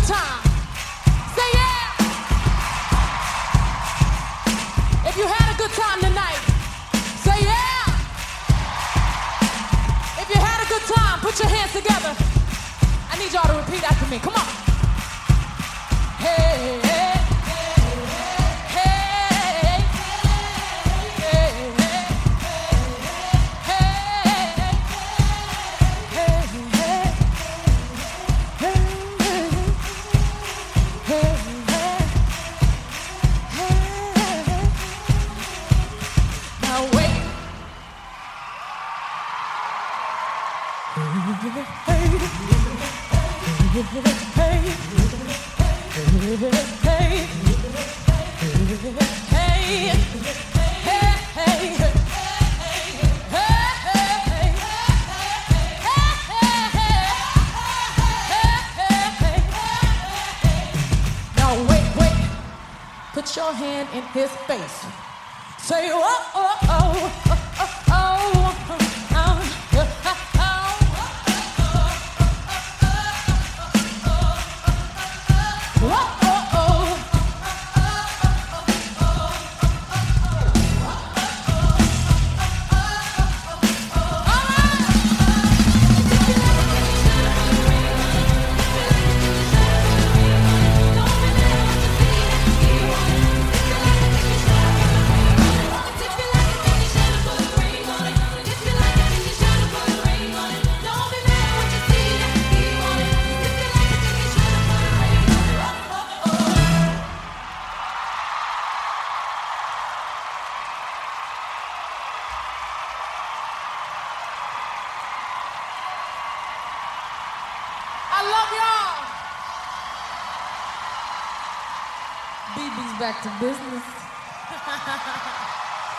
time. Say yeah. If you had a good time tonight, say yeah. If you had a good time, put your hands together. I need y'all to repeat after me. Come on. Hey, hey. Put your hand in his face. Say, oh, oh, oh, oh, oh, I love y'all. BB's back to business.